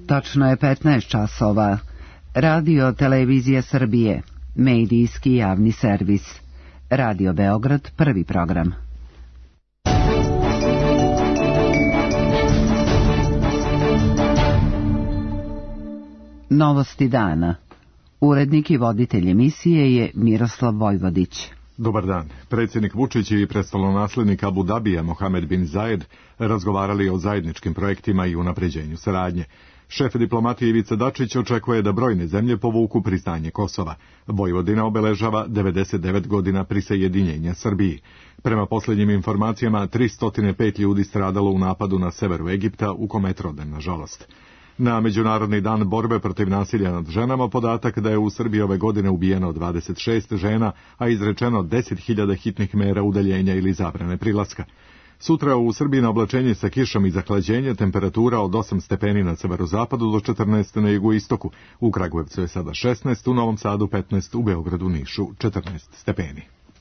Tačno je 15 časova. Radio Televizija Srbije, medijski javni servis. Radio Beograd, prvi program. Novosti dana. Urednik i voditelj emisije je Miroslav Vojvodić. Dobar dan. Predsjednik Vučić i prestolonaslednik Abu Dabija Mohamed bin Zayed razgovarali o zajedničkim projektima i unapređenju saradnje. Šef diplomatije Ivica Dačić očekuje da brojne zemlje povuku priznanje Kosova. Vojvodina obeležava 99 godina prisajedinjenja Srbiji. Prema posljednjim informacijama, 305 ljudi stradalo u napadu na severu Egipta, u kome je troden, nažalost. Na Međunarodni dan borbe protiv nasilja nad ženama podatak da je u Srbiji ove godine ubijeno 26 žena, a izrečeno 10.000 hitnih mera udaljenja ili zabrane prilaska. Sutra u Srbiji na oblačenje sa kišom i zahlađenje, temperatura od 8 stepeni na severozapadu do 14 na jugoistoku. U Kragujevcu je sada 16, u Novom Sadu 15, u Beogradu, Nišu 14 stepeni.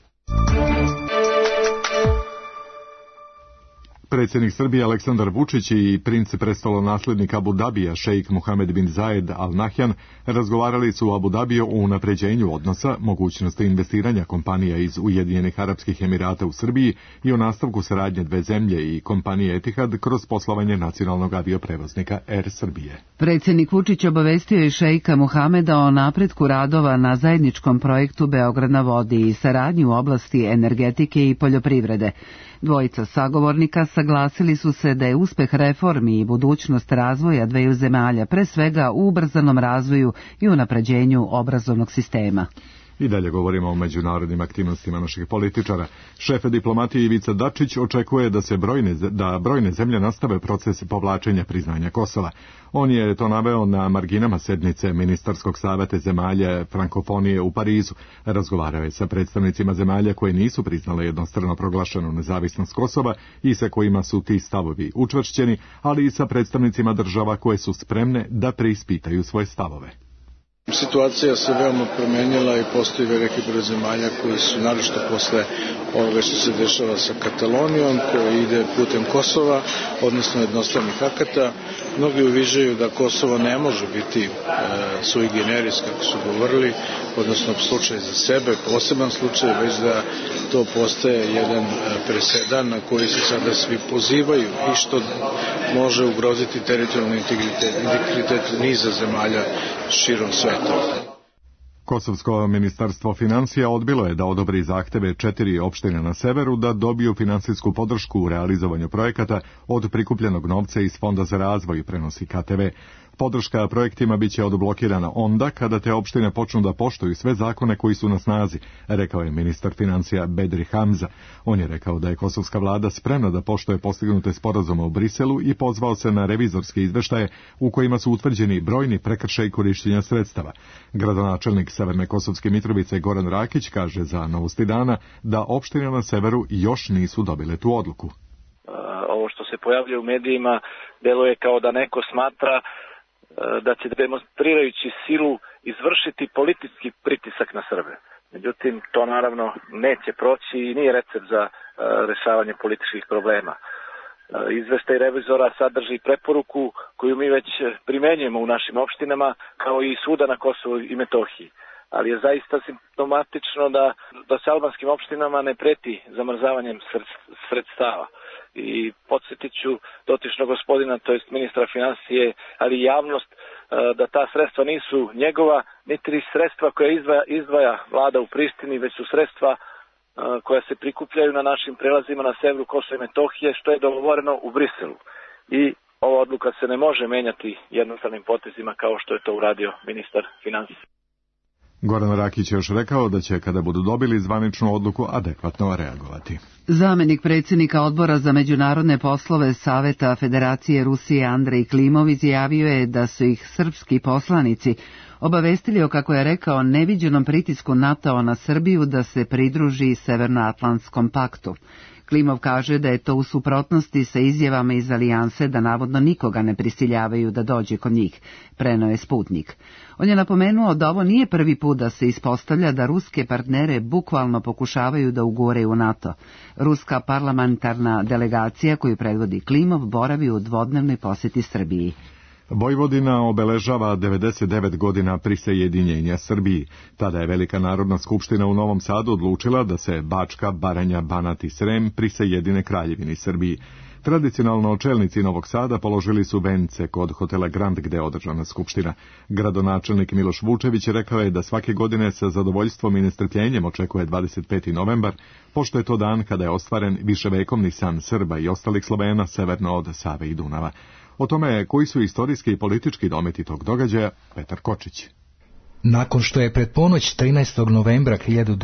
Predsjednik Srbije Aleksandar Vučić i princ prestolonaslednik Abu Dabija šejk Mohamed bin Zayed Al Nahyan razgovarali su u Abu Dabiju o unapređenju odnosa, mogućnosti investiranja kompanija iz Ujedinjenih Arapskih Emirata u Srbiji i o nastavku saradnje dve zemlje i kompanije Etihad kroz poslovanje nacionalnog avioprevoznika Air Srbije. Predsjednik Vučić obavestio je šejka Mohameda o napretku radova na zajedničkom projektu Beograd na vodi i saradnji u oblasti energetike i poljoprivrede. Dvojica sagovornika saglasili su se da je uspeh reformi i budućnost razvoja dveju zemalja pre svega u ubrzanom razvoju i unapređenju obrazovnog sistema. I dalje govorimo o međunarodnim aktivnostima naših političara. Šef diplomatije Ivica Dačić očekuje da brojne zemlje nastave proces povlačenja priznanja Kosova. On je to naveo na marginama sednice Ministarskog saveta zemalja frankofonije u Parizu. Razgovarao je sa predstavnicima zemalja koje nisu priznale jednostrano proglašenu nezavisnost Kosova i sa kojima su ti stavovi učvršćeni, ali i sa predstavnicima država koje su spremne da preispitaju svoje stavove. Situacija se veoma promenila i postoji veliki broj zemalja koji su, naročito posle ovoga što se dešava sa Katalonijom, koji ide putem Kosova, odnosno jednostavnih akata. Mnogi uviđaju da Kosovo ne može biti sui generis, kako su govorili, odnosno slučaj za sebe, poseban slučaj, već da to postaje jedan presedan na koji se sada svi pozivaju i što može ugroziti teritorijalni integritet niza zemalja širom sveta. Kosovsko ministarstvo financija odbilo je da odobri zahteve 4 opštine na severu da dobiju finansijsku podršku u realizovanju projekata od prikupljenog novca iz Fonda za razvoj, prenosi KTV. Podrška projektima biće odblokirana onda kada te opštine počnu da poštuju sve zakone koji su na snazi, rekao je ministar financija Bedri Hamza. On je rekao da je kosovska vlada spremna da poštuje postignute sporazume u Briselu i pozvao se na revizorske izveštaje u kojima su utvrđeni brojni prekršaji korišćenja sredstava. Gradonačelnik Severne Kosovske Mitrovice Goran Rakić kaže za Novosti dana da opštine na severu još nisu dobile tu odluku. Ovo što se pojavlja u medijima deluje kao da neko smatra da će demonstrirajući silu izvršiti politički pritisak na Srbe. Međutim, to naravno neće proći i nije recept za rešavanje političkih problema. Izveštaj revizora sadrži preporuku koju mi već primenjujemo u našim opštinama, kao i suda na Kosovu i Metohiji. Ali je zaista simptomatično da se albanskim opštinama ne preti zamrzavanjem sredstava. I podsjetit ću dotičnog gospodina, to jest ministra financije, ali i javnost, da ta sredstva nisu njegova, niti sredstva koja izdvaja vlada u Prištini, već su sredstva koja se prikupljaju na našim prelazima na severu Kosova i Metohije, što je dogovoreno u Briselu. I ova odluka se ne može menjati jednostavnim potezima kao što je to uradio ministar financije. Goran Rakić je još rekao da će, kada budu dobili zvaničnu odluku, adekvatno reagovati. Zamenik predsjednika Odbora za međunarodne poslove Saveta Federacije Rusije Andrej Klimov izjavio je da su ih srpski poslanici obavestili o, kako je rekao, neviđenom pritisku NATO na Srbiju da se pridruži Severnoatlantskom paktu. Klimov kaže da je to u suprotnosti sa izjavama iz alijanse da navodno nikoga ne prisiljavaju da dođe kod njih, preneo je Sputnik. On je napomenuo da ovo nije prvi put da se ispostavlja da ruske partnere bukvalno pokušavaju da ugure u NATO. Ruska parlamentarna delegacija koju predvodi Klimov boravi u dvodnevnoj posjeti Srbiji. Vojvodina obeležava 99 godina prisajedinjenja Srbiji. Tada je Velika narodna skupština u Novom Sadu odlučila da se Bačka, Baranja, Banat i Srem prisajedine Kraljevini Srbiji. Tradicionalno čelnici Novog Sada položili su vence kod hotela Grand gde je održana skupština. Gradonačelnik Miloš Vučević rekao je da svake godine sa zadovoljstvom i nestrpljenjem očekuje 25. novembar, pošto je to dan kada je ostvaren viševekovni san Srba i ostalih Slovena severno od Save i Dunava. O tome koji su istorijski i politički dometi tog događaja, Petar Kočić. Nakon što je pred ponoć 13. novembra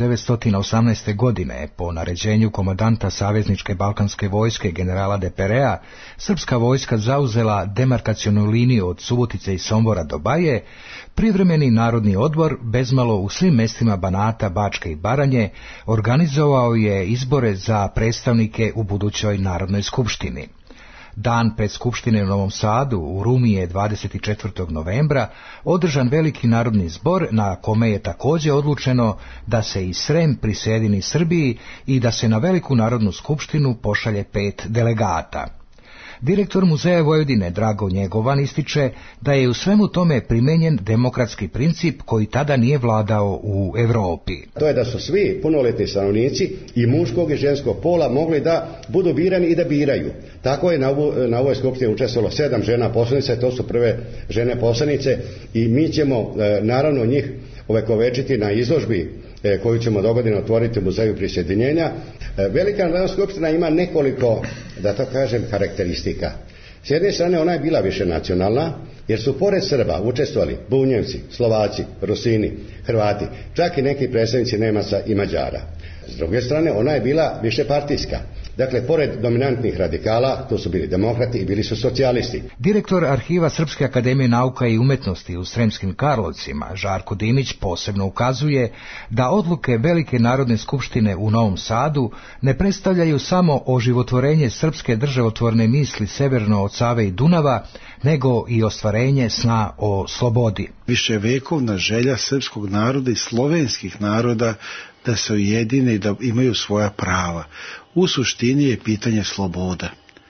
1918. godine po naređenju komandanta savezničke balkanske vojske generala Deperea, srpska vojska zauzela demarkacionu liniju od Subotice i Sombora do Baje, privremeni narodni odbor, bezmalo u svim mestima Banata, Bačke i Baranje, organizovao je izbore za predstavnike u budućoj Narodnoj skupštini. Dan pred skupštine u Novom Sadu u Rumi je 24. novembra održan veliki narodni zbor na kome je također odlučeno da se i Srem prisjedini Srbiji i da se na veliku narodnu skupštinu pošalje 5 delegata. Direktor Muzeja Vojvodine Drago Njegovan ističe da je u svemu tome primenjen demokratski princip koji tada nije vladao u Europi. To je da su svi punoletni stanovnici i muškog i ženskog pola mogli da budu birani i da biraju. Tako je na ovoj skupštini učestvovalo 7 žena poslanica, to su prve žene poslanice i mi ćemo naravno njih ovekovečiti na izložbi koju ćemo dogodine otvoriti u Muzeju prisjedinjenja. Velika narodna skupština ima nekoliko, da to kažem, karakteristika. S jedne strane ona je bila više nacionalna, jer su pored Srba učestvovali Bunjevci, Slovaci, Rusini, Hrvati, čak i neki predstavnici Nemaca i Mađara. S druge strane ona je bila više partijska. Dakle, pored dominantnih radikala, to su bili demokrati i bili su socijalisti. Direktor Arhiva Srpske akademije nauka i umetnosti u Sremskim Karlovcima, Žarko Dimić, posebno ukazuje da odluke Velike narodne skupštine u Novom Sadu ne predstavljaju samo oživotvorenje srpske državotvorne misli severno od Save i Dunava, nego i ostvarenje sna o slobodi. Viševekovna želja srpskog naroda i slovenskih naroda da se ujedine i da imaju svoja prava. U suštini je pitanje sloboda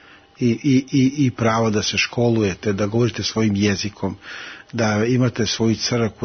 i pravo da se školujete, da govorite svojim jezikom, da imate svoju crkvu,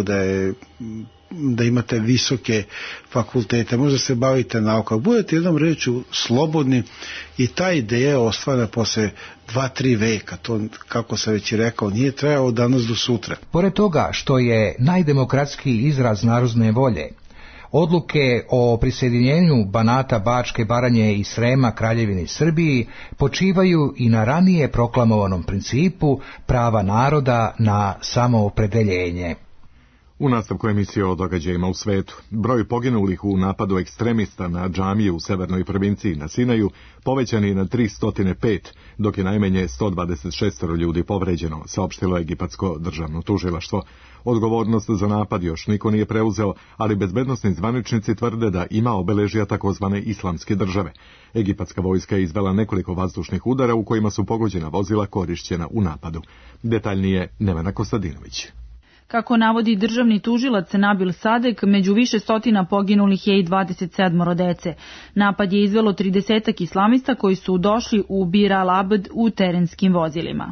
da imate visoke fakultete, možda se bavite naukom, budete jednom rečju slobodni i ta ideja je ostvarena posle 2-3 veka, to kako sam već i rekao nije trajalo od danas do sutra. Pored toga što je najdemokratskiji izraz narodne volje, odluke o prisjedinjenju Banata, Bačke, Baranje i Srema Kraljevini Srbiji počivaju i na ranije proklamovanom principu prava naroda na samoopredeljenje. U nastavku emisije o događajima u svetu, broj poginulih u napadu ekstremista na džamiju u severnoj provinciji na Sinaju povećan je na 305, dok je najmanje 126 ljudi povređeno, saopštilo egipatsko državno tužilaštvo. Odgovornost za napad još niko nije preuzeo, ali bezbednosni zvaničnici tvrde da ima obeležja takozvane islamske države. Egipatska vojska je izvela nekoliko vazdušnih udara u kojima su pogođena vozila korišćena u napadu. Detaljnije Nevena Kostadinović. Kako navodi državni tužilac Nabil Sadek, među više stotina poginulih je i 27 dece. Napad je izvelo 30 islamista koji su došli u Bir al-Abd u terenskim vozilima.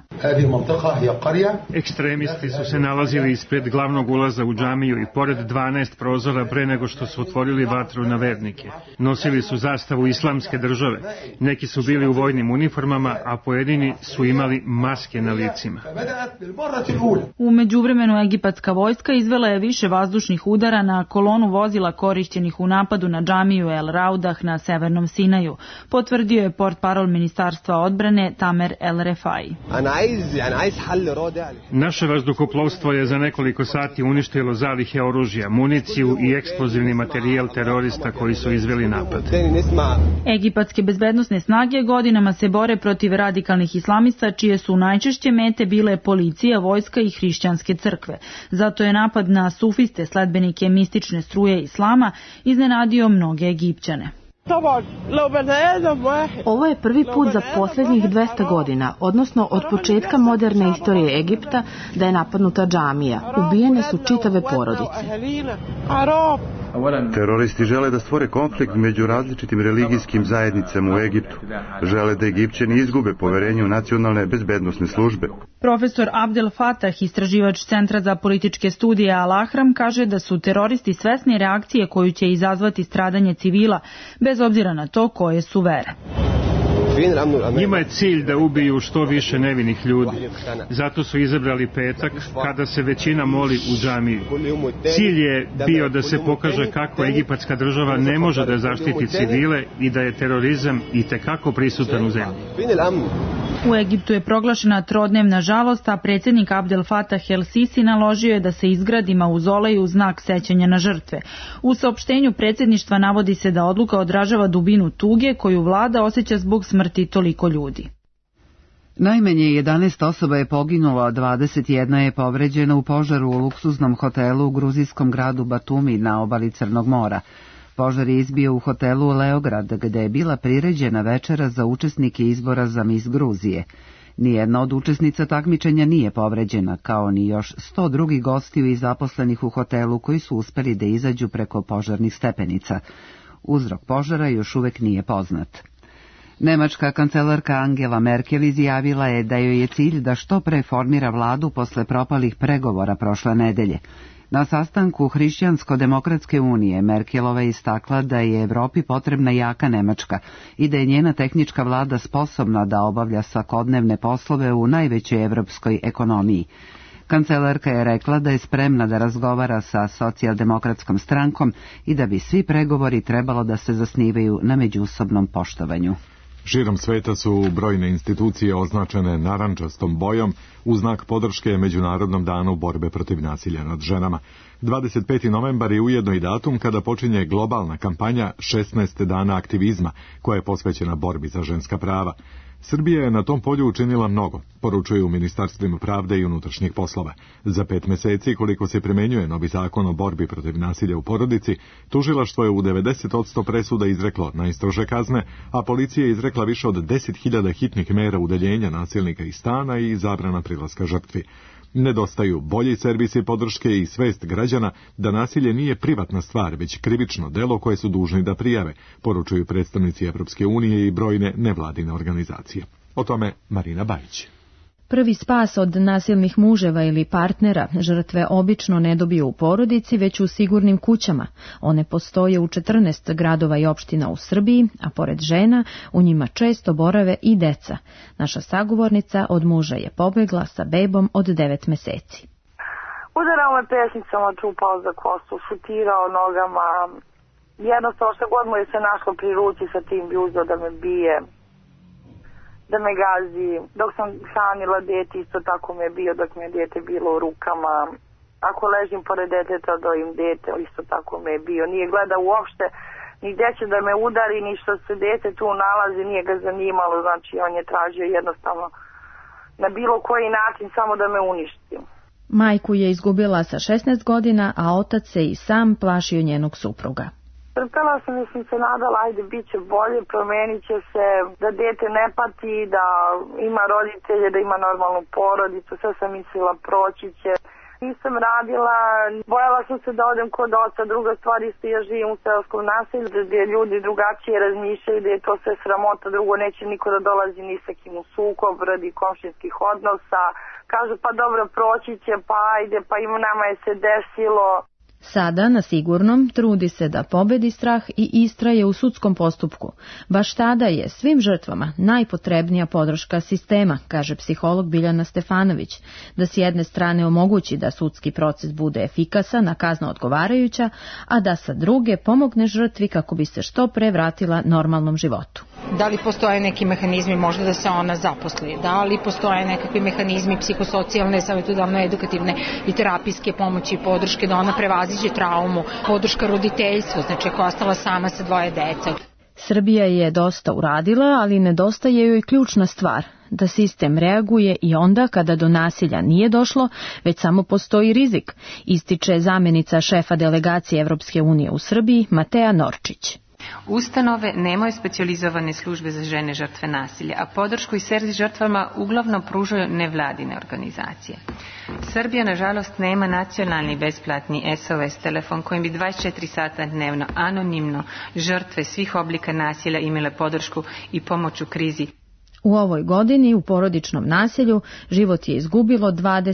Ekstremisti su se nalazili ispred glavnog ulaza u džamiju i pored 12 prozora pre nego što su otvorili vatru na vernike. Nosili su zastavu islamske države. Neki su bili u vojnim uniformama, a pojedini su imali maske na licima. U međuvremenu egipatska vojska izvela je više vazdušnih udara na kolonu vozila korišćenih u napadu na džamiju El Raudah na severnom Sinaju, potvrdio je portparol Ministarstva odbrane Tamer El Refai. Naše vazduhoplovstvo je za nekoliko sati uništilo zalihe oružja, municiju i eksplozivni materijal terorista koji su izveli napad. Egipatske bezbednosne snage godinama se bore protiv radikalnih islamista, čije su najčešće mete bile policija, vojska i hrišćanske crkve. Zato je napad na sufiste, sledbenike mistične struje islama, iznenadio mnoge Egipćane. Ovo je prvi put za posljednjih 200 godina, odnosno od početka moderne istorije Egipta, da je napadnuta džamija. Ubijene su čitave porodice. Teroristi žele da stvore konflikt među različitim religijskim zajednicama u Egiptu. Žele da Egipćani izgube poverenje u nacionalne bezbednosne službe. Profesor Abdel Fattah, istraživač Centra za političke studije Al-Ahram, kaže da su teroristi svesni reakcije koju će izazvati stradanje civila, bez obzira na to koje su vere. Njima je cilj da ubiju što više nevinih ljudi. Zato su izabrali petak kada se većina moli u džamiji. Cilj je bio da se pokaže kako egipatska država ne može da zaštiti civile i da je terorizam itekako prisutan u zemlji. U Egiptu je proglašena trodnevna žalost, a predsjednik Abdel Fattah el-Sisi naložio je da se izgradi mauzolej u znak sećanja na žrtve. U saopštenju predsjedništva navodi se da odluka odražava dubinu tuge koju vlada osjeća zbog smrti toliko ljudi. Najmanje 11 osoba je poginulo, a 21 je povređena u požaru u luksuznom hotelu u gruzijskom gradu Batumi na obali Crnog mora. Požar je izbio u hotelu Leograd, gde je bila priređena večera za učesnike izbora za Mis Gruzije. Nijedna od učesnica takmičenja nije povređena, kao ni još 100 drugih gostiju i zaposlenih u hotelu koji su uspeli da izađu preko požarnih stepenica. Uzrok požara još uvek nije poznat. Nemačka kancelarka Angela Merkel izjavila je da joj je cilj da što pre formira vladu posle propalih pregovora prošle nedelje. Na sastanku Hrišćansko-demokratske unije Merkelova je istakla da je Evropi potrebna jaka Nemačka i da je njena tehnička vlada sposobna da obavlja svakodnevne poslove u najvećoj evropskoj ekonomiji. Kancelarka je rekla da je spremna da razgovara sa socijaldemokratskom strankom i da bi svi pregovori trebalo da se zasnivaju na međusobnom poštovanju. Širom sveta su brojne institucije označene narandžastom bojom u znak podrške Međunarodnom danu borbe protiv nasilja nad ženama. 25. novembar je ujedno i datum kada počinje globalna kampanja 16 dana aktivizma, koja je posvećena borbi za ženska prava. Srbija je na tom polju učinila mnogo, poručuju u Ministarstvima pravde i unutrašnjih poslova. Za 5 meseci, koliko se primenjuje novi zakon o borbi protiv nasilja u porodici, tužilaštvo je u 90% presuda izreklo najstrože kazne, a policija je izrekla više od 10.000 hitnih mera udaljenja nasilnika iz stana i zabrana prilaska žrtvi. Nedostaju bolji servisi podrške i svest građana da nasilje nije privatna stvar, već krivično delo koje su dužni da prijave, poručuju predstavnici Evropske unije i brojne nevladine organizacije. O tome Marina Bajić. Prvi spas od nasilnih muževa ili partnera žrtve obično ne dobiju u porodici, već u sigurnim kućama. One postoje u 14 gradova i opština u Srbiji, a pored žena u njima često borave i deca. Naša sagovornica od muža je pobegla sa bebom od 9 meseci. Udarao me pesnicama, čupao za kosu, šutirao nogama. Jednostavno što god mu je se našlo pri ruci sa tim bi uzeo da me bije, da me gazi. Dok sam hranila dete, isto tako me je bio dok mi je dete bilo u rukama. Ako ležim pored deteta, dojim dete, isto tako me je bio. Nije gledao uopšte ni gdje će da me udari, ni što se dete tu nalazi, nije ga zanimalo. Znači, on je tražio jednostavno na bilo koji način samo da me uništi. Majku je izgubila sa 16 godina, a otac se i sam plašio njenog supruga. Trpela sam da sam se nadala, ajde, bit će bolje, promenit će se, da dete ne pati, da ima roditelje, da ima normalnu porodicu, sve sam mislila proći će. Nisam radila, bojala sam se da odem kod oca, druga stvar isto ja živim u seoskom naselju gdje ljudi drugačije razmišljaju, da je to sve sramota, drugo neće niko da dolazi ni sa kim u sukob radi komšinskih odnosa. Kažu pa dobro proći će, pa ajde, pa im nama je se desilo. Sada, na sigurnom, trudi se da pobedi strah i istraje u sudskom postupku. Baš tada je svim žrtvama najpotrebnija podrška sistema, kaže psiholog Biljana Stefanović, da s jedne strane omogući da sudski proces bude efikasan, a kazna odgovarajuća, a da sa druge pomogne žrtvi kako bi se što pre vratila normalnom životu. Da li postoje neki mehanizmi možda da se ona zaposli? Da li postoje nekakvi mehanizmi psihosocijalne, savjetodavne, edukativne i terapijske pomoći i podrške da ona prevaziđe traumu, podrška roditeljstvu, znači ako je ostala sama sa 2 dece? Srbija je dosta uradila, ali nedostaje joj ključna stvar, da sistem reaguje i onda kada do nasilja nije došlo, već samo postoji rizik, ističe zamjenica šefa delegacije Evropske unije u Srbiji Matea Norčić. Ustanove nemaju specijalizovane službe za žene žrtve nasilja, a podršku i servis žrtvama uglavnom pružaju nevladine organizacije. Srbija, nažalost, nema nacionalni besplatni SOS telefon kojim bi 24 sata dnevno, anonimno, žrtve svih oblika nasilja imale podršku i pomoć u krizi. U ovoj godini u porodičnom nasilju život je izgubilo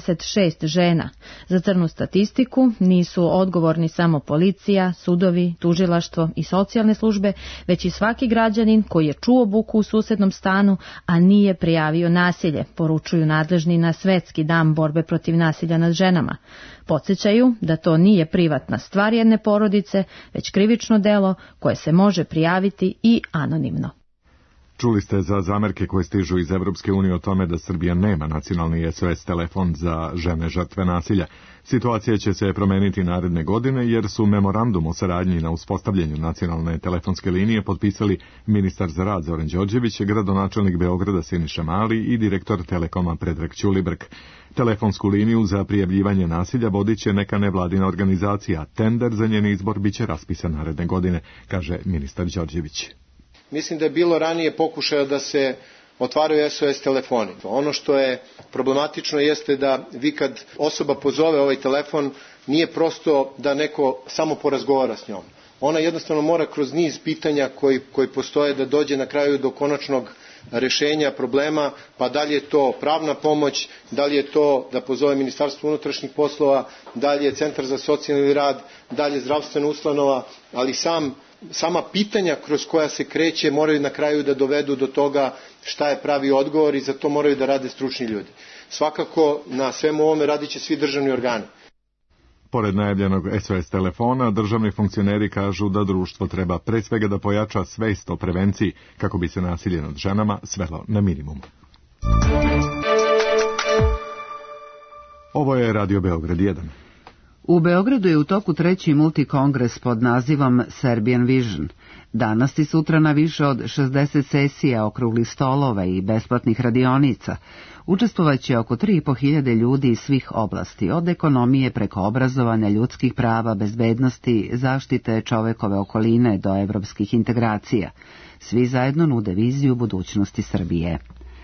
26 žena. Za crnu statistiku nisu odgovorni samo policija, sudovi, tužilaštvo i socijalne službe, već i svaki građanin koji je čuo buku u susednom stanu, a nije prijavio nasilje, poručuju nadležni na Svetski dan borbe protiv nasilja nad ženama. Podsjećaju da to nije privatna stvar jedne porodice, već krivično delo koje se može prijaviti i anonimno. Čuli ste za zamerke koje stižu iz Evropske unije o tome da Srbija nema nacionalni SOS telefon za žene žrtve nasilja. Situacija će se promeniti naredne godine jer su memorandum o saradnji na uspostavljanju nacionalne telefonske linije potpisali ministar za rad Zoran Đorđević, gradonačelnik Beograda Siniša Mali i direktor Telekoma Predrag Ćulibrk. Telefonsku liniju za prijavljivanje nasilja vodit će neka nevladina organizacija. Tender za njen izbor biće raspisan naredne godine, kaže ministar Đorđević. Mislim da je bilo ranije pokušaja da se otvaraju SOS telefoni. Ono što je problematično jeste da vi kad osoba pozove ovaj telefon, nije prosto da neko samo porazgovara s njom. Ona jednostavno mora kroz niz pitanja koji postoje da dođe na kraju do konačnog rešenja problema, pa da li je to pravna pomoć, da li je to da pozove Ministarstvo unutrašnjih poslova, da li je Centar za socijalni rad, da li je zdravstvena ustanova, ali sama pitanja kroz koja se kreće moraju na kraju da dovedu do toga šta je pravi odgovor i za to moraju da rade stručni ljudi. Svakako na svemu ovome radit će svi državni organi. Pored najavljenog SOS telefona, državni funkcioneri kažu da društvo treba pre svega da pojača svest o prevenciji kako bi se nasilje nad ženama svelo na minimum. Ovo je Radio Beograd 1. U Beogradu je u toku treći multikongres pod nazivom Serbian Vision. Danas i sutra na više od 60 sesija, okruglih stolova i besplatnih radionica učestvovaće oko 3.500 ljudi iz svih oblasti, od ekonomije preko obrazovanja, ljudskih prava, bezbednosti, zaštite čovekove okoline do evropskih integracija. Svi zajedno nude viziju budućnosti Srbije.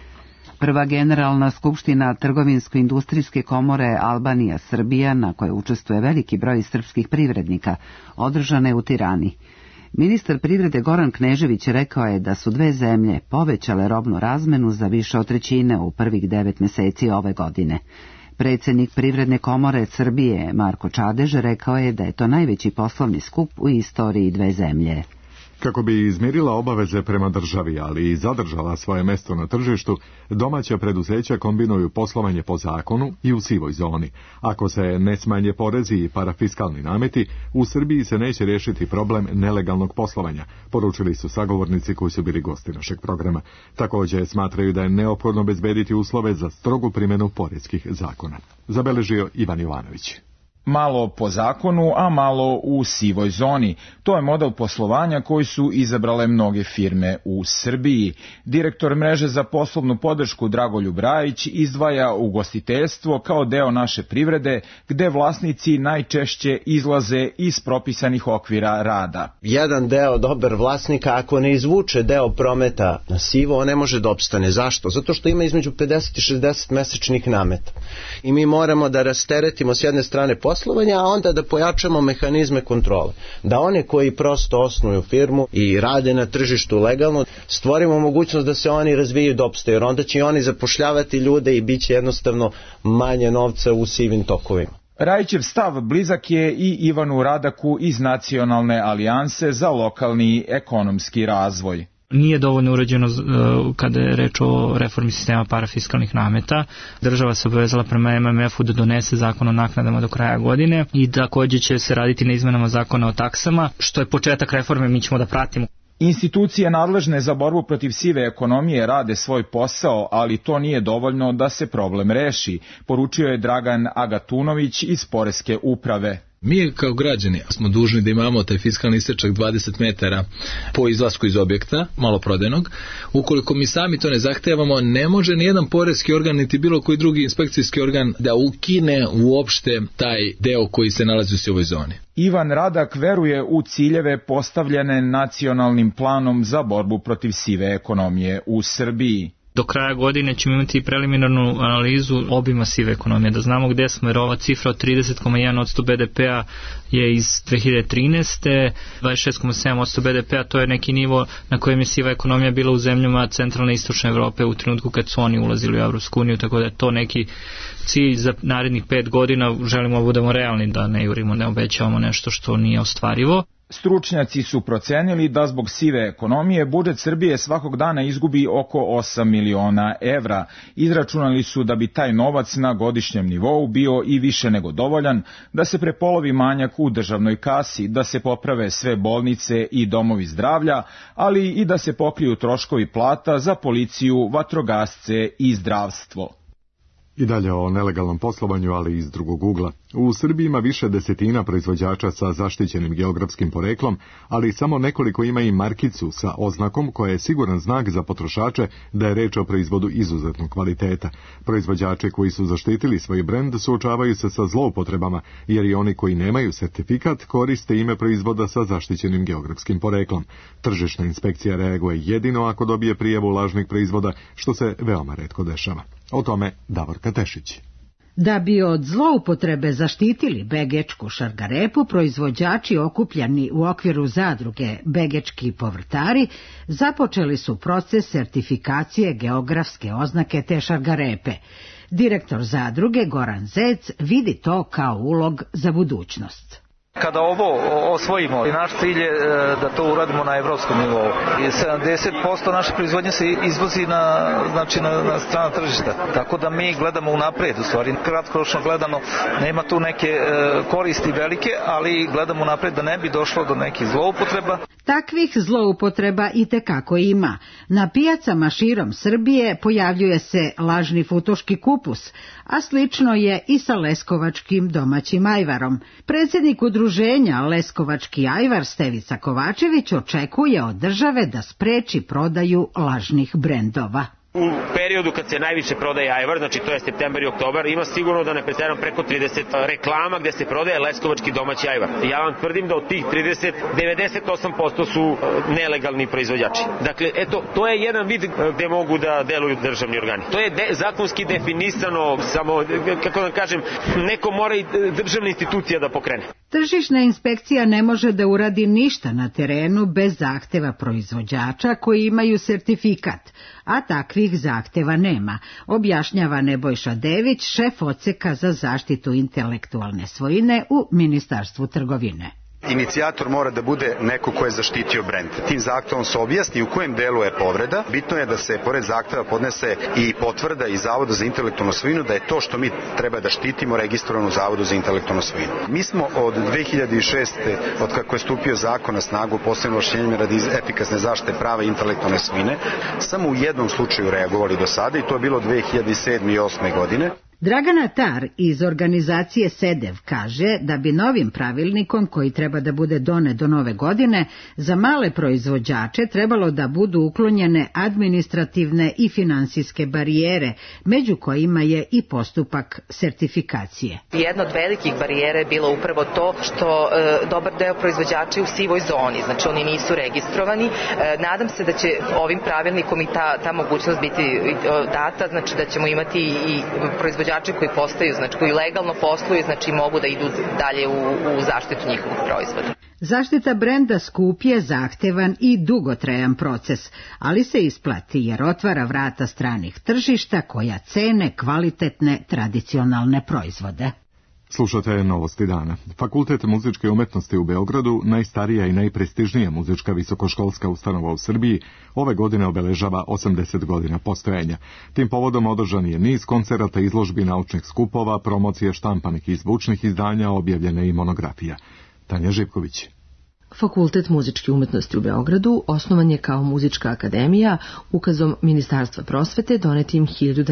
Prva generalna skupština Trgovinsko-industrijske komore Albanija-Srbija, na kojoj učestvuje veliki broj srpskih privrednika, održana je u Tirani. Ministar privrede Goran Knežević rekao je da su dve zemlje povećale robnu razmenu za više od trećine u prvih 9 meseci ove godine. Predsjednik Privredne komore Srbije Marko Čadež rekao je da je to najveći poslovni skup u istoriji dve zemlje. Kako bi izmirila obaveze prema državi, ali i zadržala svoje mesto na tržištu, domaća preduzeća kombinuju poslovanje po zakonu i u sivoj zoni. Ako se ne smanje porezi i parafiskalni nameti, u Srbiji se neće riješiti problem nelegalnog poslovanja, poručili su sagovornici koji su bili gosti našeg programa. Također smatraju da je neophodno obezbediti uslove za strogu primjenu poreskih zakona. Zabeležio Ivan Jovanović. Malo po zakonu, a malo u sivoj zoni. To je model poslovanja koji su izabrale mnoge firme u Srbiji. Direktor mreže za poslovnu podršku Dragoljub Rajić izdvaja ugostiteljstvo kao deo naše privrede, gde vlasnici najčešće izlaze iz propisanih okvira rada. Jedan deo dobar vlasnika, ako ne izvuče deo prometa na sivo, on ne može da opstane. Zašto? Zato što ima između 50 i 60 mesečnih nameta. I mi moramo da rasteretimo s jedne strane poslovanja, a onda da pojačamo mehanizme kontrole. Da one koji prosto osnuju firmu i rade na tržištu legalno, stvorimo mogućnost da se oni razvijaju do opstaje, jer onda će oni zapošljavati ljude i bit će jednostavno manje novca u sivim tokovima. Rajićev stav blizak je i Ivanu Radaku iz Nacionalne alijanse za lokalni ekonomski razvoj. Nije dovoljno urađeno kada je reč o reformi sistema parafiskalnih nameta. Država se obavezala prema MMF-u da donese zakon o naknadama do kraja godine i također će se raditi na izmenama zakona o taksama, što je početak reforme, mi ćemo da pratimo. Institucije nadležne za borbu protiv sive ekonomije rade svoj posao, ali to nije dovoljno da se problem reši, poručio je Dragan Agatunović iz Poreske uprave. Mi kao građani smo dužni da imamo taj fiskalni isečak 20 metara po izlasku iz objekta, maloprodajnog. Ukoliko mi sami to ne zahtevamo, ne može nijedan poreski organ niti bilo koji drugi inspekcijski organ da ukine uopšte taj deo koji se nalazi u sivoj zoni. Ivan Radak veruje u ciljeve postavljene nacionalnim planom za borbu protiv sive ekonomije u Srbiji. Do kraja godine ćemo imati preliminarnu analizu obima sive ekonomije, da znamo gde smo, jer ova cifra od 30,1% BDP-a je iz 2013. 26,7% BDP-a, to je neki nivo na kojem je siva ekonomija bila u zemljama centralne i istočne Evrope u trenutku kad su oni ulazili u Evropsku uniju, tako da je to neki cilj za narednih 5 godina. Želimo da budemo realni, da ne jurimo, ne obećavamo nešto što nije ostvarivo. Stručnjaci su procenili da zbog sive ekonomije budžet Srbije svakog dana izgubi oko 8 miliona evra. Izračunali su da bi taj novac na godišnjem nivou bio i više nego dovoljan da se prepolovi manjak u državnoj kasi, da se poprave sve bolnice i domovi zdravlja, ali i da se pokriju troškovi plata za policiju, vatrogasce i zdravstvo. I dalje o nelegalnom poslovanju, ali iz drugog ugla. U Srbiji ima više desetina proizvođača sa zaštićenim geografskim poreklom, ali samo nekoliko ima i markicu sa oznakom koja je siguran znak za potrošače da je reč o proizvodu izuzetnog kvaliteta. Proizvođači koji su zaštitili svoj brend suočavaju se sa zloupotrebama, jer i oni koji nemaju sertifikat koriste ime proizvoda sa zaštićenim geografskim poreklom. Tržišna inspekcija reaguje jedino ako dobije prijavu lažnih proizvoda, što se veoma retko dešava. O tome Davorka Tešić. Da bi od zloupotrebe zaštitili begečku šargarepu, proizvođači okupljani u okviru zadruge Begečki povrtari započeli su proces sertifikacije geografske oznake te šargarepe. Direktor zadruge Goran Zec vidi to kao ulog za budućnost. Kada ovo osvojimo, naš cilj je da to uradimo na evropskom nivou. 70% naše proizvodnje se izvozi na strana tržišta. Tako da mi gledamo unapred, u stvari kratkoročno gledano, nema tu neke koristi velike, ali gledamo unapred da ne bi došlo do nekih zloupotreba. Takvih zloupotreba itekako ima. Na pijacama širom Srbije pojavljuje se lažni futoški kupus, a slično je i sa leskovačkim domaćim ajvarom. Predsjednik udruženja Leskovački ajvar Stevica Kovačević očekuje od države da spreči prodaju lažnih brendova. U periodu kad se najviše prodaje ajvar, znači to je septembar i oktobar, ima sigurno da ne preseram preko 30 reklama gde se prodaje leskovački domaći ajvar. Ja vam tvrdim da od tih 30, 98% su nelegalni proizvođači. Dakle, eto, to je jedan vid gde mogu da deluju državni organi. To je zakonski definisano, samo, kako da kažem, neko mora i državna institucija da pokrene. Tržišna inspekcija ne može da uradi ništa na terenu bez zahteva proizvođača koji imaju sertifikat, a takvih zahteva nema, objašnjava Nebojša Dević, šef odseka za zaštitu intelektualne svojine u Ministarstvu trgovine. Inicijator mora da bude neko ko je zaštitio brend. Tim zahtevom se objasni u kojem delu je povreda. Bitno je da se pored zahteva podnese i potvrda iz Zavoda za intelektualnu svojinu da je to što mi treba da štitimo registrovano u Zavodu za intelektualnu svojinu. Mi smo od 2006. od kako je stupio zakon na snagu posebno ovlašćenjima radi efikasne zaštite prava intelektualne svojine, samo u jednom slučaju reagovali do sada i to je bilo 2007. i 2008. godine. Dragana Tar iz organizacije SEDEV kaže da bi novim pravilnikom, koji treba da bude donet do nove godine, za male proizvođače trebalo da budu uklonjene administrativne i finansijske barijere, među kojima je i postupak sertifikacije. Jedna od velikih barijera je bilo upravo to što dobar deo proizvođača je u sivoj zoni, znači oni nisu registrovani. Nadam se da će ovim pravilnikom i ta mogućnost biti data, znači da ćemo imati i proizvođači koji postaju, znači koji legalno posluju, znači mogu da idu dalje u zaštitu njihovog proizvoda. Zaštita brenda skup je, zahtevan i dugotrajan proces, ali se isplati jer otvara vrata stranih tržišta koja cene kvalitetne tradicionalne proizvode. Slušate Novosti dana. Fakultet muzičke umetnosti u Beogradu, najstarija i najprestižnija muzička visokoškolska ustanova u Srbiji, ove godine obeležava 80 godina postojanja. Tim povodom održan je niz koncerata, izložbi, naučnih skupova, promocije štampanih i zvučnih izdanja, objavljene i monografija. Tanja Živković. Fakultet muzičke umetnosti u Beogradu osnovan je kao muzička akademija ukazom Ministarstva prosvete donetim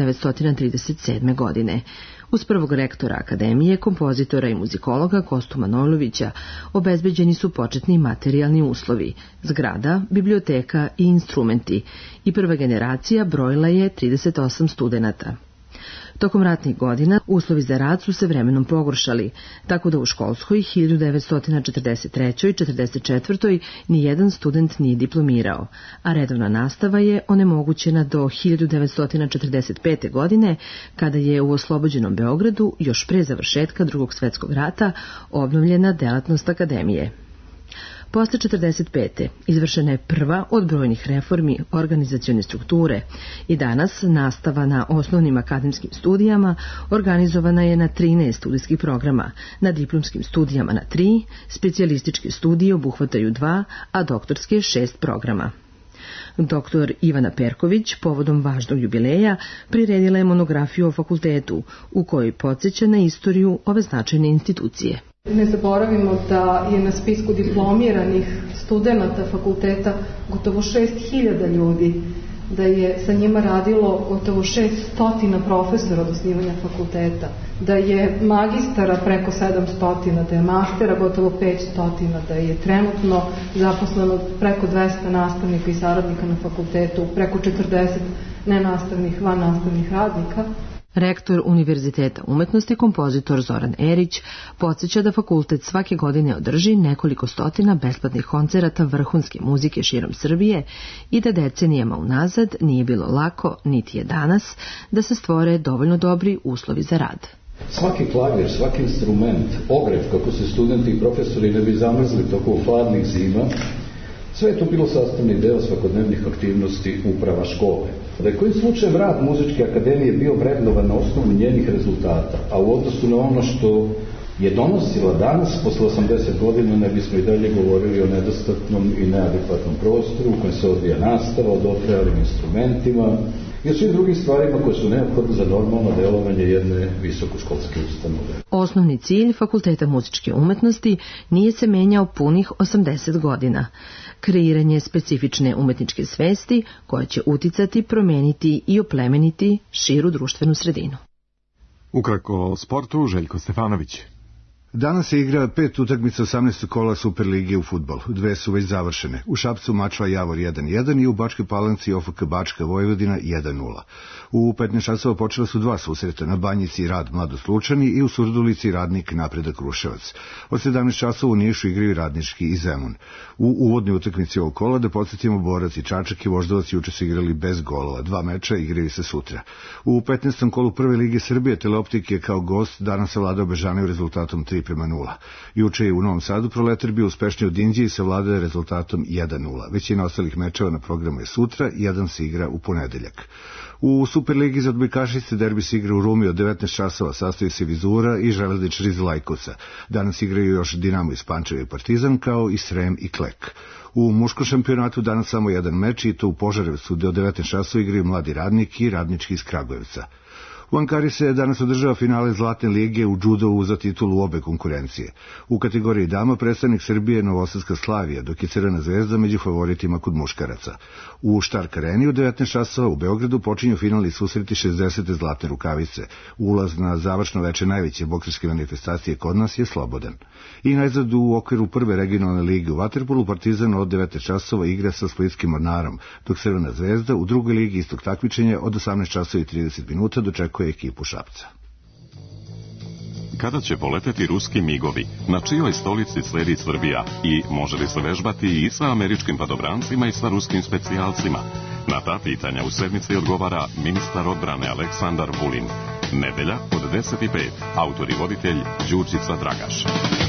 1937. godine. Uz prvog rektora akademije, kompozitora i muzikologa Kostu Manojlovića obezbeđeni su početni materijalni uslovi, zgrada, biblioteka i instrumenti, i prva generacija brojila je 38 studenata. Tokom ratnih godina uslovi za rad su se vremenom pogoršali, tako da u školskoj 1943. i 1944. nijedan student nije diplomirao, a redovna nastava je onemogućena do 1945. godine, kada je u oslobođenom Beogradu, još pre završetka Drugog svjetskog rata, obnovljena delatnost akademije. Posle 1945. izvršena je prva od brojnih reformi organizacione strukture i danas nastava na osnovnim akademskim studijama organizovana je na 13 studijskih programa, na diplomskim studijama na 3, specijalističke studije obuhvataju 2, a doktorske 6 programa. Dr. Ivana Perković, povodom važnog jubileja, priredila je monografiju o fakultetu, u kojoj podsjeća na istoriju ove značajne institucije. Ne zaboravimo da je na spisku diplomiranih studenata fakulteta gotovo 6000 ljudi, da je sa njima radilo gotovo 600 profesora od osnivanja fakulteta, da je magistara preko 700, da je mastera gotovo 500, da je trenutno zaposleno preko 200 nastavnika i saradnika na fakultetu, preko 40 nenastavnih, vannastavnih radnika. Rektor Univerziteta umetnosti, kompozitor Zoran Erić, podsjeća da fakultet svake godine održi nekoliko stotina besplatnih koncerata vrhunske muzike širom Srbije i da decenijama unazad nije bilo lako, niti je danas, da se stvore dovoljno dobri uslovi za rad. Svaki klavir, svaki instrument, ogrev kako se studenti i profesori ne bi zamrzli tokom hladnih zima, sve je to bilo sastavni deo svakodnevnih aktivnosti uprava škole. Da je kojim slučajem rad Muzičke akademije bio vrednovan na osnovu njenih rezultata, a u odnosu na ono što je donosila danas, posle 80 godina, ne bismo i dalje govorili o nedostatnom i neadekvatnom prostoru u kojem se odvija nastava, o dotrajalim instrumentima i o svim drugim stvarima koje su neophodne za normalno delovanje jedne visokoškolske ustanove. Osnovni cilj Fakulteta muzičke umetnosti nije se menjao punih 80 godina. Kreiranje specifične umetničke svesti koja će uticati, promeniti i oplemeniti širu društvenu sredinu. Ukratko o sportu, Željko Stefanović. Danas se igra 5 utakmica 18. kola Superlige u fudbalu. 2 su već završene. U Šapcu Mačva Javor 1-1 i u Bačkoj Palanci OFK Bačka Vojvodina 1-0. U 15 časova počela su 2 susreta, na Banjici Rad Mladost Lučani i u Surdulici Radnik Napredak Kruševac. Od 17 časova u Nišu igraju Radnički i Zemun. U uvodnoj utakmici ovog kola, da podsjetimo, Borac i Čačak i Voždovac juče su igrali bez golova. 2 meča igraju se sutra. U 15. kolu Prve lige Srbije Teleoptik je kao gost danas savladao Bežaniju rezultatom 3-0. Juče je u Novom Sadu Proletar bio uspešniji od Inđije i savladao rezultatom 1-0. Većina ostalih mečeva na programu je sutra, jedan se igra u ponedeljak. U Superligi za odbojkašice derbi se igra u Rumi od 19 časova, sastoji se Vizura i Železničar iz Lajkovca. Danas igraju još Dinamo iz Pančeva i Partizan, kao i Srem i Klek. U muškom šampionatu danas samo jedan meč i to u Požarevcu, gde od 19 časova igraju Mladi Radnik i Radnički iz Kragujevca. U Ankari se danas održava finale Zlatne lige u džudovu za titulu obe konkurencije. U kategoriji dama predstavnik Srbije je Novosadska Slavija, dok je Crvena zvezda među favoritima kod muškaraca. U Štark areni u 19 časova u Beogradu počinju finalni susreti 60. Zlatne rukavice. Ulaz na završno veče najveće bokserske manifestacije kod nas je slobodan. I najzad u okviru prve regionalne lige u vaterpolu Partizan od 19 časova igra sa Splitskim Mornarom, dok Crvena zvezda u drugoj ligi istog takmičenja od 18 časova i 30 minuta dočekuje ekipu Šapca. Kada će poleteti ruski migovi? Na čijoj stolici sledi Srbija? I može li se vežbati i sa američkim padobrancima i sa ruskim specijalcima? Na ta pitanja u sedmici odgovara ministar odbrane Aleksandar Vulin. Nedelja od 10:05. Autor i voditelj Đurđica Dragaš.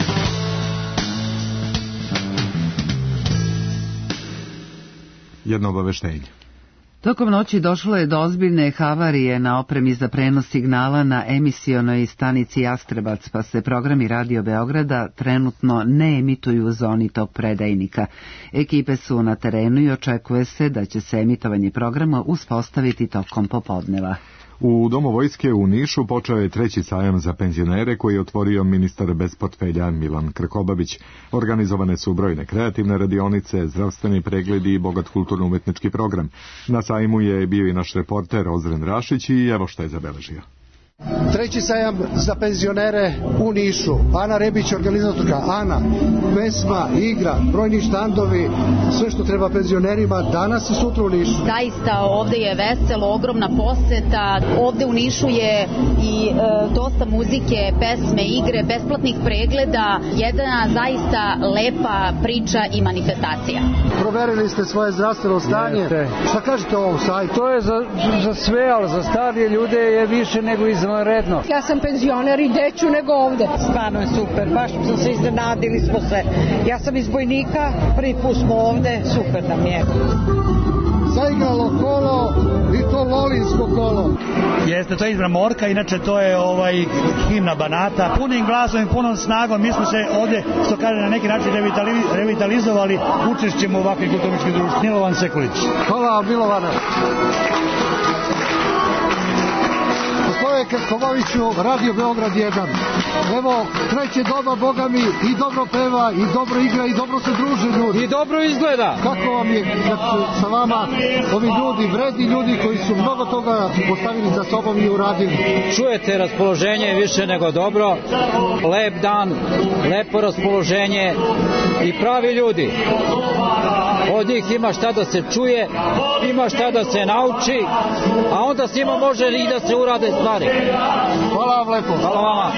Jedno obaveštenje. Tokom noći došlo je do ozbiljne havarije na opremi za prenos signala na emisionoj stanici Jastrebac, pa se programi Radio Beograda trenutno ne emituju u zoni tog predajnika. Ekipe su na terenu i očekuje se da će se emitovanje programa uspostaviti tokom popodneva. U Domu vojske u Nišu počeo je 3. sajam za penzionere koji je otvorio ministar bez portfelja Milan Krkobabić. Organizovane su brojne kreativne radionice, zdravstveni pregledi i bogat kulturno-umetnički program. Na sajmu je bio i naš reporter Ozren Rašić i evo šta je zabeležio. 3. sajam za penzionere u Nišu. Ana Rebić, organizatorka. Ana, pesma, igra, brojni štandovi, sve što treba penzionerima danas i sutra u Nišu. Zaista ovde je veselo, ogromna poseta. Ovde u Nišu je i dosta muzike, pesme, igre, besplatnih pregleda. Jedna zaista lepa priča i manifestacija. Proverili ste svoje zdravstveno stanje. Šta kažete o ovom sajtu? To je za sve, ali za starije ljude je više nego izvanredno. Ja sam penzioner i deću nego ovde. Stvarno je super, baš smo se iznenadili smo se. Ja sam iz Bojnika, prvi put smo ovde, super nam je. Zaigralo kolo i to volinsko kolo. Jeste, to je iz Mramorka, inače to je himna Banata. Punim glasom i punom snagom mi smo se ovde, što kaže, na neki način revitalizovali učešćem u ovakvim kulturničkim društvima. Milovan Sekulić. Hvala vam, Milovana. Gospodine Krkobabiću, Radio Beograd 1. Evo, treće doba, Boga mi, i dobro peva, i dobro igra, i dobro se druže ljudi. I dobro izgleda. Kako vam je sa vama ovi ljudi, vredni ljudi koji su mnogo toga postavili za sobom i uradili? Čujete, raspoloženje je više nego dobro, lep dan, lepo raspoloženje i pravi ljudi. Od njih ima šta da se čuje, ima šta da se nauči, a onda s njima može i da se urade stvari. Hvala vam lepo. Hvala vama.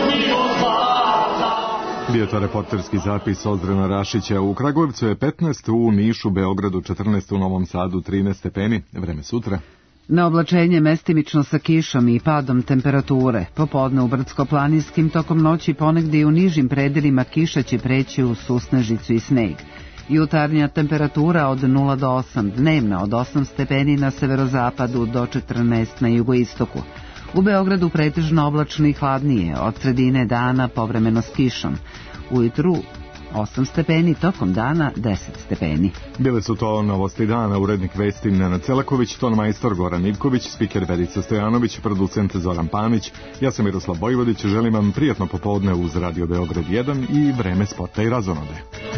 Bio to reporterski zapis Ozrena Rašića. U Kragujevcu je 15, u Nišu, Beogradu 14, u Novom Sadu 13 stepeni. Vreme sutra. Na oblačenje mestimično sa kišom i padom temperature. Popodne u brdsko-planinskim, tokom noći ponegdje i u nižim predelima kiša će preći u susnežicu i sneg. Jutarnja temperatura od 0 do 8, dnevna od 8 stepeni na severozapadu do 14 na jugoistoku. U Beogradu pretežno oblačno i hladnije, od sredine dana povremeno s kišom. Ujutru 8 stepeni, tokom dana 10 stepeni. Bile su to novosti dana, urednik vesti Nenad Celaković, ton majstor Goran Ivković, spiker Verica Stojanović, producent Zoran Panić. Ja sam Miroslav Vojvodić, želim vam prijatno popodne uz Radio Beograd 1 i vreme sporta i razonode.